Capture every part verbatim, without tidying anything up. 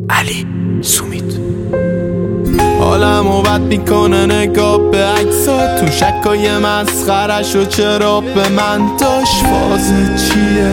علی سومید. حالمو بد میکنه نگاه به عکسات تو شکای مسخرش و چرا به من داشت. فازه چیه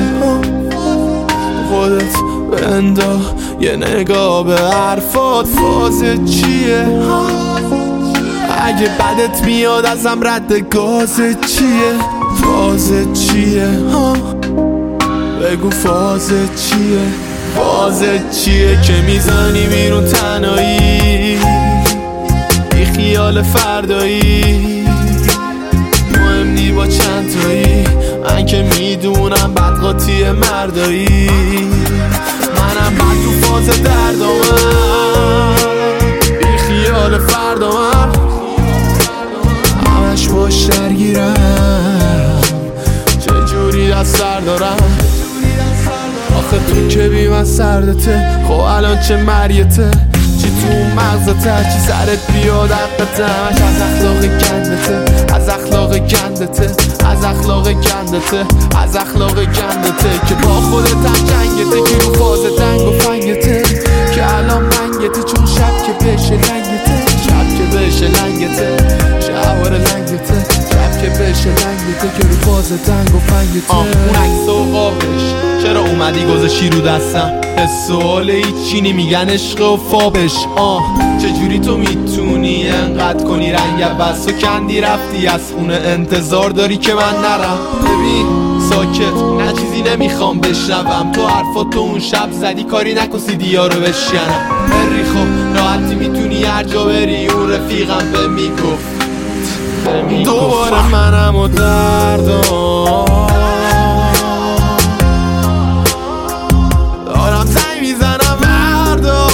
خودت بندا یه نگاه به حرفات. فازه چیه اگه بدت میاد ازم رد گازه چیه. فازه چیه بگو فازه چیه. فازه چیه که میزنی بیرون تنهایی بی خیال فردایی مهم نی با چند تایی. من که میدونم بدقاطی مردایی منم بد تو فاز دردامم بی خیال فردامم همش باش درگیرم چجوری از سر دارم. آخه تو که بی من سردته خب الان چه مریته چی تو مغزته چی سرت بیاد حقته. همش از اخلاق گندته از اخلاق گندته از اخلاق گندته از اخلاق گندته که با خودت هم جنگته که رو فاز دنگ و فنگته که الان منگته چون شب که بشه لنگته شب که بشه لنگته شعور لنگته شب که بشه لنگته که رو فاز دنگ و فنگته. اون عکس و قابش چرا اومدی گذاشی رو دستم به سؤال هیچی میگن عشق و فابش. آه چجوری تو میتونی انقدر کنی رنگ عوض و کندی رفتی از خونه انتظار داری که من نرم. ببین ساکت نه چیزی نمیخوام بشنوم تو حرفاتو اون شب زدی کاری نکن سیدیا رو بشکنم. بری خب راحتی میتونی هر جا بری اون رفیقم به میگفت دوباره منم و دردم دارم زنگ میزنم مردم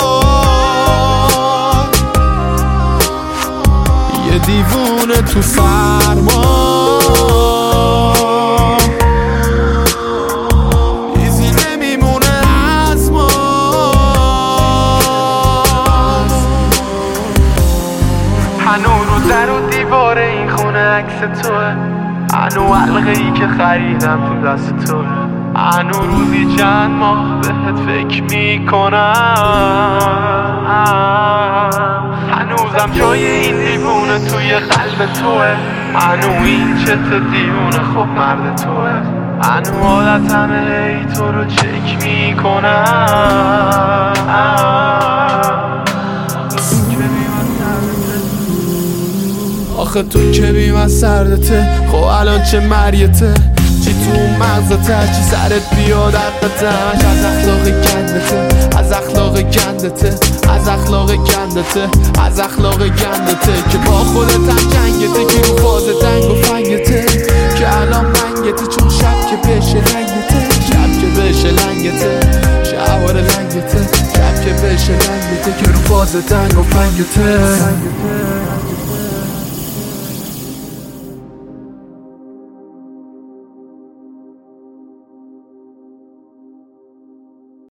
یه دیوونه تو سرما ایزی نمیمونه از ما. هنو رو در و دیوار این خونه عکس توه هنو حلقه ای که خریدم تو دست توه هنو روزی چند ماه بهت فکر میکنم هنوزم جای این دیوونه توی قلب توه هنو این چت دیوونه خب مرد توه هنو عادتمه ای تو رو چک میکنم. آخه تو که بی من سردته خب الان چه مریته چی تو مغزته چی سرت بیاد حقته. همش از اخلاق گندته از اخلاق گندته از اخلاق گندته از اخلاق گندته که با خودت هم جنگته که رو فاز دنگ و فنگته که الان منگته چون شب که بشه لنگته شب که بشه لنگته شعور لنگته شب که بشه لنگته که رو فاز دنگ و فنگته.